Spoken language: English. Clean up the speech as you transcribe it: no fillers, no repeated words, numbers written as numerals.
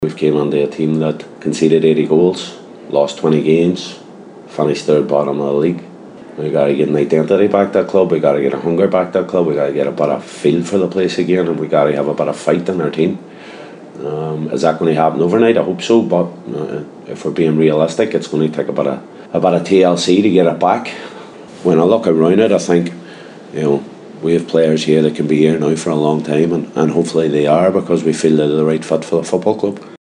We've came onto a team that conceded 80 goals, lost 20 games, finished third bottom of the league. We got to get an identity back to that club, we got to get a hunger back to that club, we got to get a bit of feel for the place again, and we got to have a bit of fight in our team. Is that going to happen overnight? I hope so, but if we're being realistic, it's going to take a bit of TLC to get it back. When I look around it, I think, we have players here that can be here now for a long time, and hopefully they are, because we feel they're the right fit for the football club.